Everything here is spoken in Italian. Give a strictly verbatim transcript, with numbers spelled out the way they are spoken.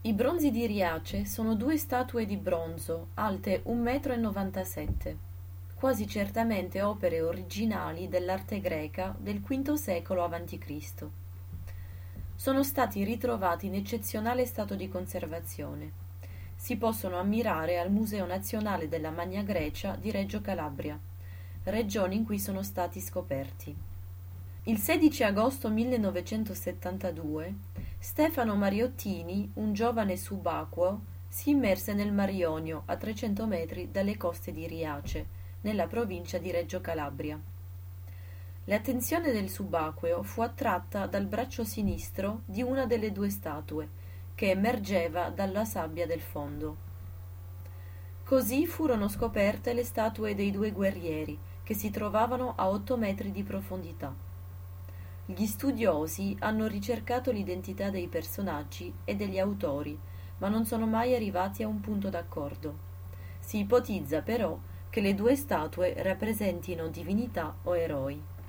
I bronzi di Riace sono due statue di bronzo, alte un metro e novantasette m, quasi certamente opere originali dell'arte greca del quinto secolo avanti Cristo. Sono stati ritrovati in eccezionale stato di conservazione. Si possono ammirare al Museo Nazionale della Magna Grecia di Reggio Calabria, regione in cui sono stati scoperti. Il sedici agosto millenovecentosettantadue Stefano Mariottini, un giovane subacqueo, si immerse nel Mar Ionio a trecento metri dalle coste di Riace, nella provincia di Reggio Calabria. L'attenzione del subacqueo fu attratta dal braccio sinistro di una delle due statue, che emergeva dalla sabbia del fondo. Così furono scoperte le statue dei due guerrieri, che si trovavano a otto metri di profondità. Gli studiosi hanno ricercato l'identità dei personaggi e degli autori, ma non sono mai arrivati a un punto d'accordo. Si ipotizza però che le due statue rappresentino divinità o eroi.